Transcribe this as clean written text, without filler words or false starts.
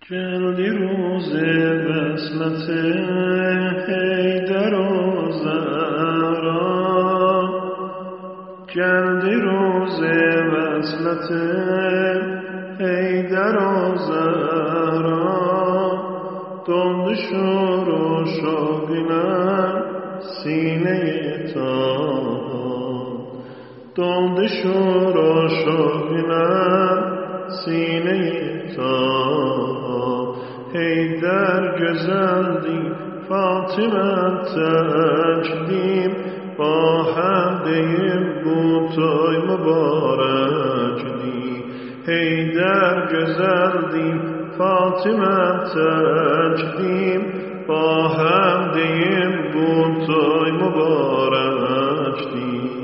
جلدی روز وصلت حیدر و زهرا، جلدی روز وصلت حیدر و زهرا، دنده شور و شاگینم سینه تاها، دنده شور و شاگینم سینه تاها. حیدر گزندی فاطمه تجدیم، با هم دیم بوتای مبارک دی. حیدر گزندی فاطمه تجدیم، با هم دیم بوتای مبارک دی.